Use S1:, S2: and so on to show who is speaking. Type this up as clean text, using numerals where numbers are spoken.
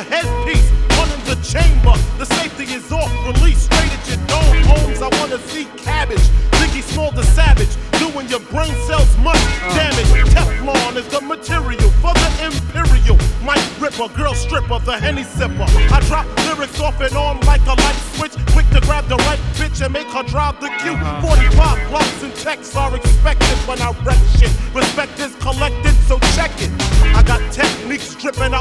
S1: the headpiece, one in the chamber. The safety is off, release straight at your dome. Holmes, I wanna see cabbage. Biggie Small the Savage, doing your brain cells much damage. Teflon is the material for the imperial. Mike Ripper, girl stripper, the Henny sipper. I drop lyrics off and on like a light switch, quick to grab the right bitch and make her drive the queue. 45 blocks and texts are expected when I wreck shit. Respect is collected, so check it. I got techniques dripping out